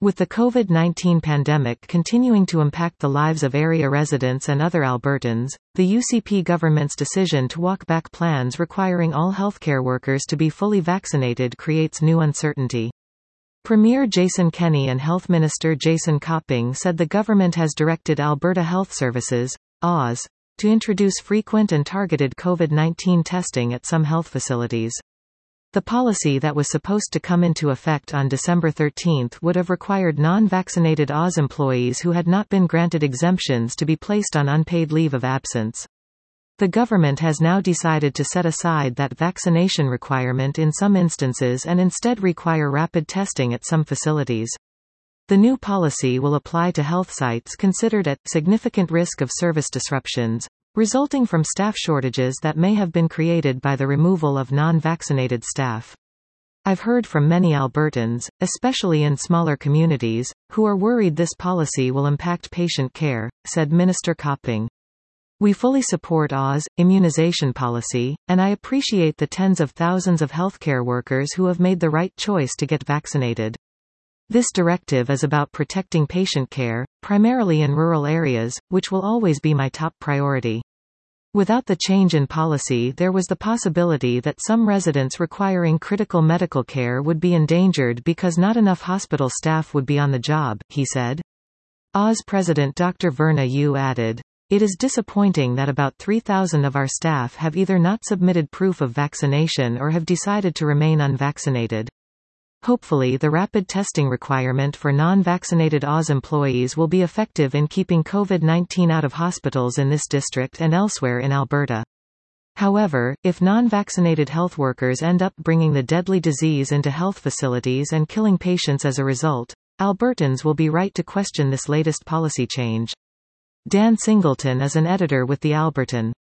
With the COVID-19 pandemic continuing to impact the lives of area residents and other Albertans, the UCP government's decision to walk back plans requiring all healthcare workers to be fully vaccinated creates new uncertainty. Premier Jason Kenney and Health Minister Jason Copping said the government has directed Alberta Health Services, AHS, to introduce frequent and targeted COVID-19 testing at some health facilities. The policy that was supposed to come into effect on December 13 would have required non-vaccinated AHS employees who had not been granted exemptions to be placed on unpaid leave of absence. The government has now decided to set aside that vaccination requirement in some instances and instead require rapid testing at some facilities. The new policy will apply to health sites considered at significant risk of service disruptions, resulting from staff shortages that may have been created by the removal of non-vaccinated staff. I've heard from many Albertans, especially in smaller communities, who are worried this policy will impact patient care, said Minister Copping. We fully support AHS' immunization policy, and I appreciate the tens of thousands of healthcare workers who have made the right choice to get vaccinated. This directive is about protecting patient care, primarily in rural areas, which will always be my top priority. Without the change in policy, there was the possibility that some residents requiring critical medical care would be endangered because not enough hospital staff would be on the job, he said. AHS President Dr. Verna Yu added, "It is disappointing that about 3,000 of our staff have either not submitted proof of vaccination or have decided to remain unvaccinated. Hopefully the rapid testing requirement for non-vaccinated AHS employees will be effective in keeping COVID-19 out of hospitals in this district and elsewhere in Alberta. However, if non-vaccinated health workers end up bringing the deadly disease into health facilities and killing patients as a result, Albertans will be right to question this latest policy change." Dan Singleton is an editor with The Albertan.